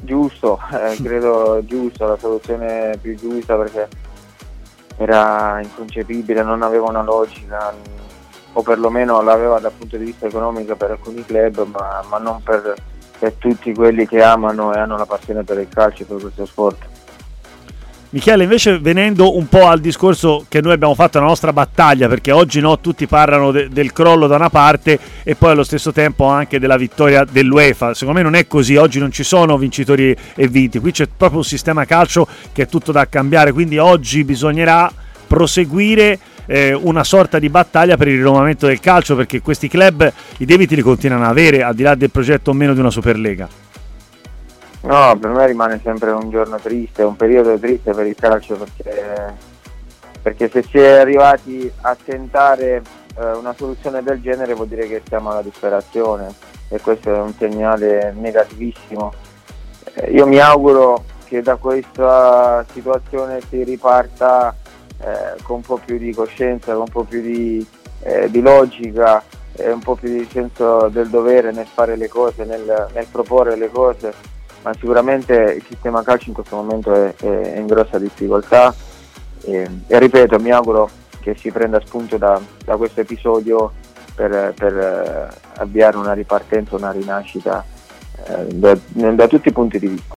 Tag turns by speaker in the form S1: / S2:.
S1: giusto, credo giusto, la soluzione più giusta, perché era inconcepibile, non aveva una logica, o perlomeno l'aveva dal punto di vista economico per alcuni club, ma non per tutti quelli che amano e hanno la passione per il calcio e per questo sport.
S2: Michele, invece, venendo un po' al discorso che noi abbiamo fatto la nostra battaglia, perché oggi tutti parlano del crollo da una parte e poi allo stesso tempo anche della vittoria dell'UEFA. Secondo me non è così, oggi non ci sono vincitori e vinti, qui c'è proprio un sistema calcio che è tutto da cambiare, quindi oggi bisognerà proseguire una sorta di battaglia per il rinnovamento del calcio, perché questi club i debiti li continuano ad avere, al di là del progetto o meno di una Superlega.
S1: No, per me rimane sempre un giorno triste, un periodo triste per il calcio, perché se si è arrivati a tentare una soluzione del genere vuol dire che siamo alla disperazione, e questo è un segnale negativissimo. Io mi auguro che da questa situazione si riparta con un po' più di coscienza, con un po' più di logica e un po' più di senso del dovere nel fare le cose, nel proporre le cose. Ma sicuramente il sistema calcio in questo momento è in grossa difficoltà e ripeto, mi auguro che si prenda spunto da questo episodio per avviare una ripartenza, una rinascita da tutti i punti di vista.